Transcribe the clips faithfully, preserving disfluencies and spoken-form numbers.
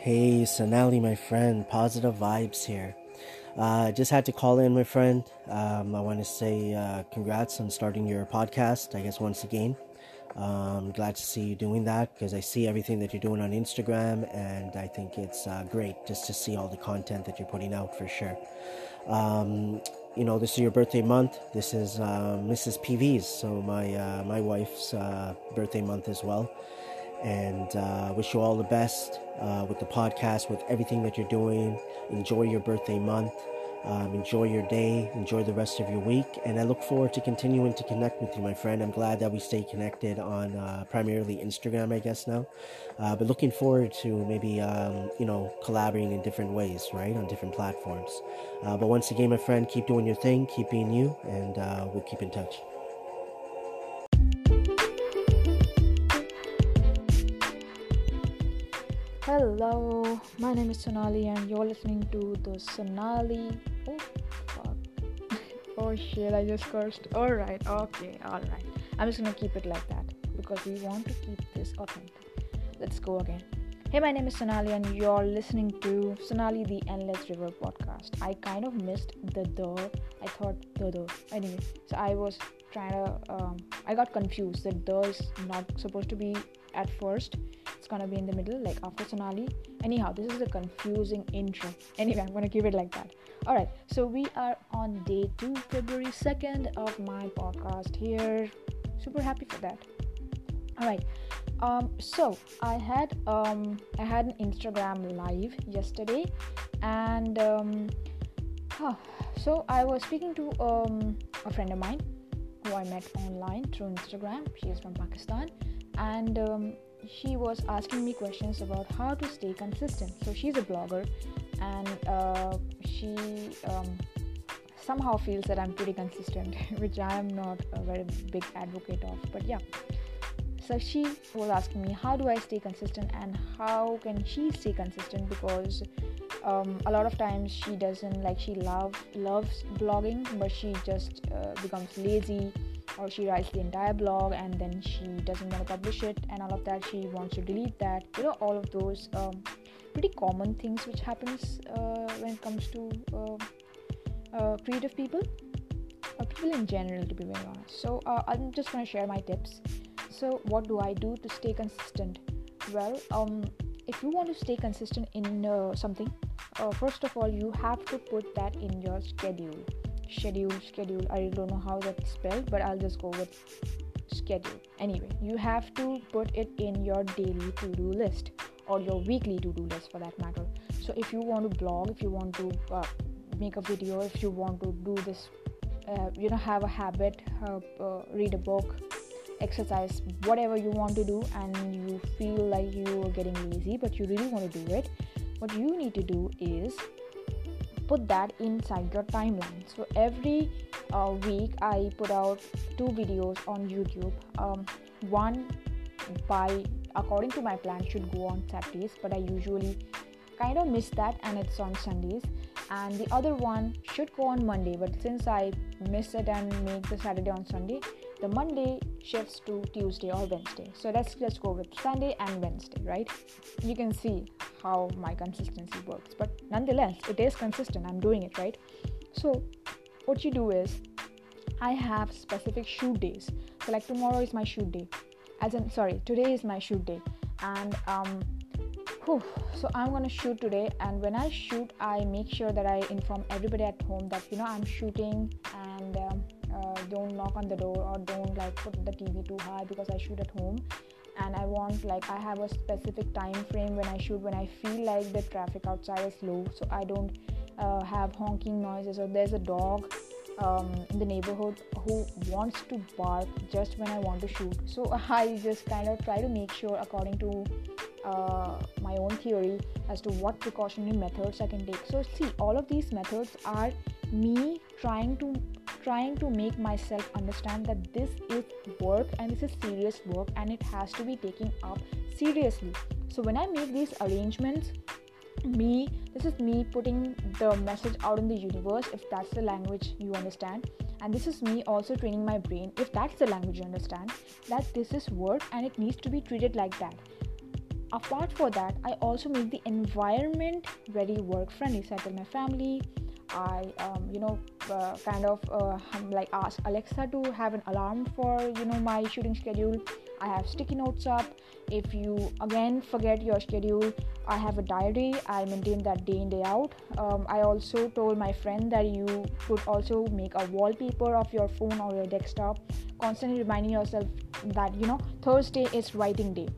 Hey, Sonali, my friend, positive vibes here. Uh, just had to call in, my friend. Um, I want to say uh, congrats on starting your podcast, I guess, once again. Um, glad to see you doing that because I see everything that you're doing on Instagram, and I think it's uh, great just to see all the content that you're putting out for sure. Um, you know, this is your birthday month. This is uh, Missus P V's, so my uh, my wife's uh, birthday month as well. And uh, wish you all the best uh, with the podcast, with everything that you're doing. Enjoy your birthday month. Um, enjoy your day. Enjoy the rest of your week. And I look forward to continuing to connect with you, my friend. I'm glad that we stay connected on uh, primarily Instagram, I guess, now. Uh, but looking forward to maybe, um, you know, collaborating in different ways, right, on different platforms. Uh, but once again, my friend, keep doing your thing. Keep being you. And uh, we'll keep in touch. Hello, my name is Sonali and you're listening to the Sonali. Oh, fuck. Oh shit, I just cursed. Alright, okay, alright. I'm just gonna keep it like that because we want to keep this authentic. Let's go again. Hey, my name is Sonali and you're listening to Sonali the Endless River podcast. I kind of missed the the. I thought the the. Anyway, so I was trying to, um, I got confused that the is not supposed to be at first. It's gonna be in the middle, like after Sonali. Anyhow, this is a confusing intro. Anyway, I'm gonna keep it like that. Alright, so we are on day two, February second of my podcast here. Super happy for that. Alright, um, so I had um I had an Instagram live yesterday, and um, huh, so I was speaking to um a friend of mine who I met online through Instagram. She is from Pakistan, and um, she was asking me questions about how to stay consistent. So she's a blogger, and uh, she um, somehow feels that I'm pretty consistent, which I am not a very big advocate of. But yeah, so she was asking me, how do I stay consistent and how can she stay consistent, because um, a lot of times she doesn't like she love loves blogging, but she just uh, becomes lazy, or she writes the entire blog and then she doesn't want to publish it, and all of that, she wants to delete that, you know, all of those um, pretty common things which happens uh, when it comes to uh, uh, creative people or people in general, to be very honest. So uh, I'm just going to share my tips. So what do I do to stay consistent? Well, um, if you want to stay consistent in uh, something, uh, first of all, you have to put that in your schedule. Schedule, schedule. I don't know how that's spelled, but I'll just go with schedule. Anyway, you have to put it in your daily to-do list or your weekly to-do list for that matter. So if you want to blog, if you want to uh, make a video, if you want to do this, uh, you know, have a habit, uh, uh, read a book, exercise, whatever you want to do, and you feel like you are getting lazy but you really want to do it, what you need to do is put that inside your timeline. So every uh, week I put out two videos on YouTube. Um, one by according to my plan should go on Saturdays, but I usually kind of miss that and it's on Sundays. And the other one should go on Monday, but since I miss it and make the Saturday on Sunday, the Monday shifts to Tuesday or Wednesday. So let's just go with Sunday and Wednesday, right? You can see how my consistency works, but nonetheless, it is consistent. I'm doing it, right? So what you do is, I have specific shoot days. So like tomorrow is my shoot day. As in, sorry, today is my shoot day. And um, whew, so I'm going to shoot today. And when I shoot, I make sure that I inform everybody at home that, you know, I'm shooting, and um, uh, don't knock on the door or don't like put the T V too high because I shoot at home. And I want, like, I have a specific time frame when I shoot, when I feel like the traffic outside is low, so I don't uh, have honking noises, or there's a dog um, in the neighborhood who wants to bark just when I want to shoot. So I just kind of try to make sure, according to uh, my own theory, as to what precautionary methods I can take. So see, all of these methods are me trying to trying to make myself understand that this is work and this is serious work and it has to be taken up seriously. So when I make these arrangements, me this is me putting the message out in the universe, if that's the language you understand, and this is me also training my brain, if that's the language you understand, that this is work and it needs to be treated like that. apart for that, I also make the environment very work friendly. So I tell my family, I um, you know uh, kind of uh, um, like ask Alexa to have an alarm for you know my shooting schedule. I have sticky notes up. If you again forget your schedule, I have a diary. I maintain that day in day out. um, I also told my friend that you could also make a wallpaper of your phone or your desktop, constantly reminding yourself that you know Thursday is writing day,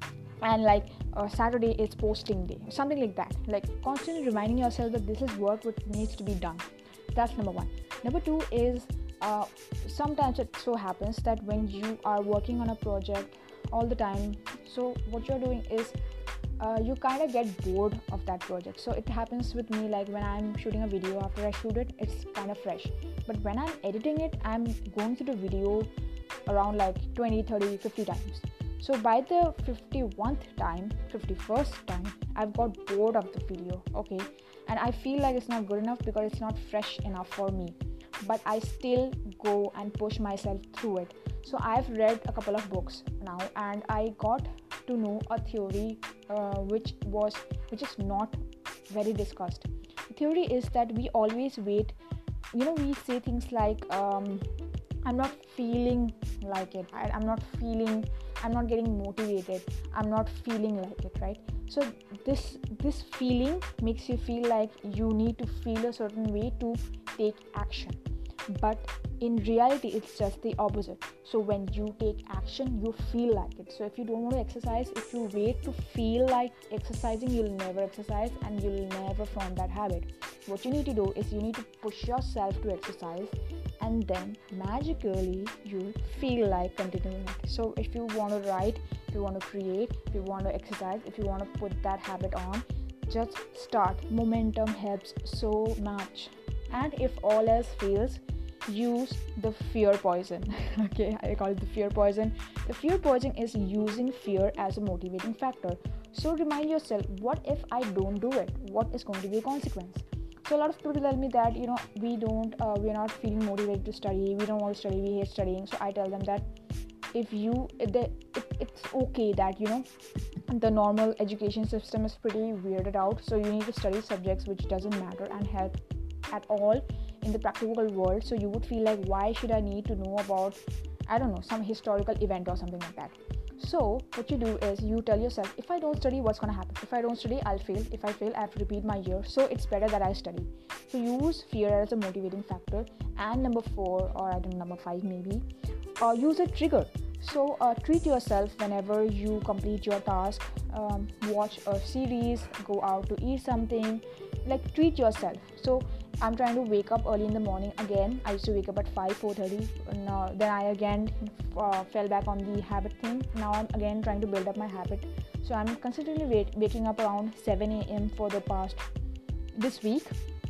and like uh, Saturday is posting day, something like that. Like constantly reminding yourself that this is work which needs to be done. That's number one. Number two is uh, sometimes it so happens that when you are working on a project all the time, so what you're doing is uh, you kind of get bored of that project. So it happens with me, like when I'm shooting a video, after I shoot it, it's kind of fresh, but when I'm editing it, I'm going through the video around like twenty, thirty, fifty times. So by the fifty-first time, fifty-first time, I've got bored of the video, okay? And I feel like it's not good enough because it's not fresh enough for me. But I still go and push myself through it. So I've read a couple of books now, and I got to know a theory uh, which was which is not very discussed. The theory is that we always wait. You know, we say things like, um, I'm not feeling like it. I, I'm not feeling, I'm not getting motivated. I'm not feeling like it, right? So this this feeling makes you feel like you need to feel a certain way to take action. But in reality, it's just the opposite. So when you take action, you feel like it. So if you don't want to exercise, if you wait to feel like exercising, you'll never exercise and you'll never form that habit. What you need to do is you need to push yourself to exercise, and then magically you'll feel like continuing it. So if you want to write, if you want to create, if you want to exercise, if you want to put that habit on, just start. Momentum helps so much. And if all else fails, use the fear poison. Okay, I call it the fear poison. The fear poison is using fear as a motivating factor. So remind yourself, what if I don't do it? What is going to be the consequence? So a lot of people tell me that, you know, we don't, uh, we're not feeling motivated to study. We don't want to study. We hate studying. So I tell them that if you, it, it, it's okay that, you know, the normal education system is pretty weirded out. So you need to study subjects which doesn't matter and help at all in the practical world. So you would feel like, why should I need to know about, I don't know, some historical event or something like that. So what you do is you tell yourself, if I don't study, what's going to happen? If I don't study, I'll fail. If I fail, I have to repeat my year. So it's better that I study. So use fear as a motivating factor. And number four, or I don't know, number five maybe, uh, use a trigger. So uh, treat yourself whenever you complete your task. Um, watch a series, go out to eat something, like treat yourself. So I'm trying to wake up early in the morning again. I used to wake up at five, four thirty. Now, then I again uh, fell back on the habit thing. Now I'm again trying to build up my habit. So I'm consistently wait, waking up around seven a.m. for the past this week.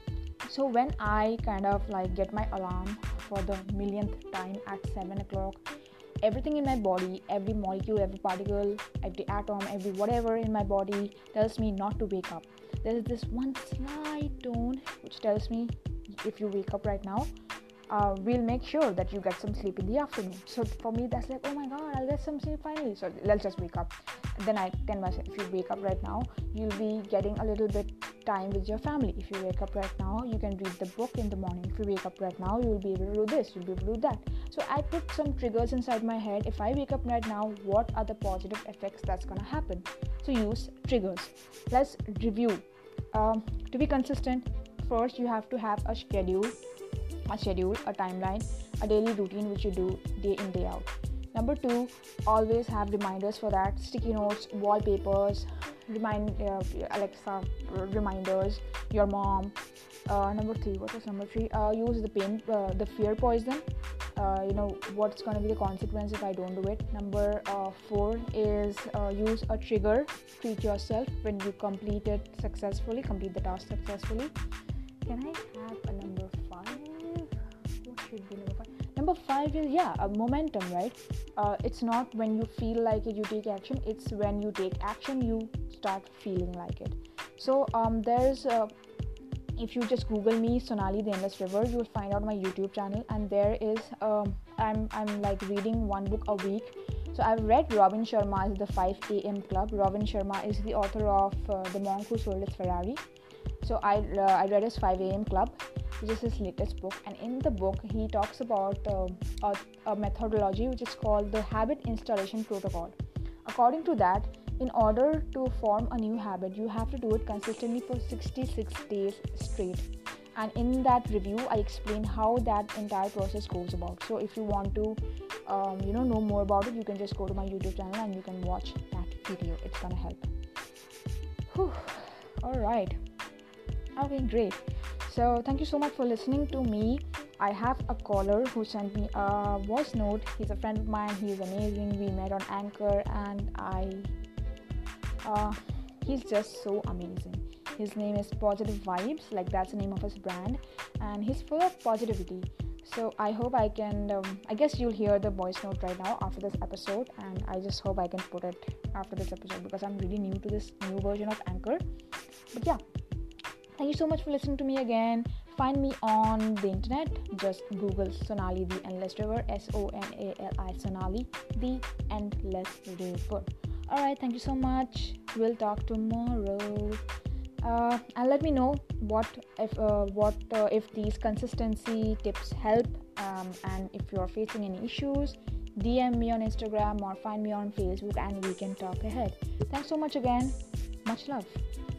So when I kind of like get my alarm for the millionth time at seven o'clock, everything in my body, every molecule, every particle, every atom, every whatever in my body tells me not to wake up. There is this one slight tone which tells me, if you wake up right now, uh, we'll make sure that you get some sleep in the afternoon. So for me, that's like, oh my god, I'll get some sleep finally. So let's just wake up. Then I tell myself, if you wake up right now, you'll be getting a little bit time with your family. If you wake up right now, you can read the book in the morning. If you wake up right now, you'll be able to do this, you'll be able to do that. So I put some triggers inside my head. If I wake up right now, what are the positive effects that's gonna happen? So use triggers. Let's review. Um, to be consistent, first you have to have a schedule, a schedule, a timeline, a daily routine which you do day in, day out. Number two, always have reminders for that. Sticky notes, wallpapers, remind uh, Alexa reminders, your mom. Uh, number three, what was number three? Uh, use the pain, uh, the fear poison. Uh, you know what's going to be the consequence if I don't do it. Number uh, four is uh, use a trigger. Treat yourself when you complete it successfully, complete the task successfully. Can I have a number five? What should be number five? Number five is, yeah, a momentum, right? Uh, it's not when you feel like it, you take action. It's when you take action, you start feeling like it. So um, there's uh, if you just Google me, Sonali the Endless River, you'll find out my YouTube channel, and there is um, I'm I'm like reading one book a week. So I've read Robin Sharma's The five a.m. Club. Robin Sharma is the author of uh, The Monk Who Sold His Ferrari. So I uh, I read his five a.m. Club, which is his latest book. And in the book, he talks about uh, a, a methodology which is called the Habit Installation Protocol. According to that, in order to form a new habit, you have to do it consistently for sixty-six days straight. And in that review, I explain how that entire process goes about. So if you want to, um, you know, know more about it, you can just go to my YouTube channel and you can watch that video. It's gonna help. Whew. All right. Okay, great. So thank you so much for listening to me. I have a caller who sent me a voice note. He's a friend of mine. He's amazing. We met on Anchor, and I, uh, he's just so amazing. His name is Positive Vibes, like that's the name of his brand, and he's full of positivity. So I hope I can, um, I guess you'll hear the voice note right now after this episode, and I just hope I can put it after this episode because I'm really new to this new version of Anchor. But yeah, thank you so much for listening to me again. Find me on the internet. Just Google Sonali the Endless River, S O N A L I Sonali the Endless River. Alright, thank you so much. We'll talk tomorrow. Uh, and let me know what if uh, what uh, if these consistency tips help, um, and if you're facing any issues, D M me on Instagram or find me on Facebook and we can talk ahead. Thanks so much again. Much love.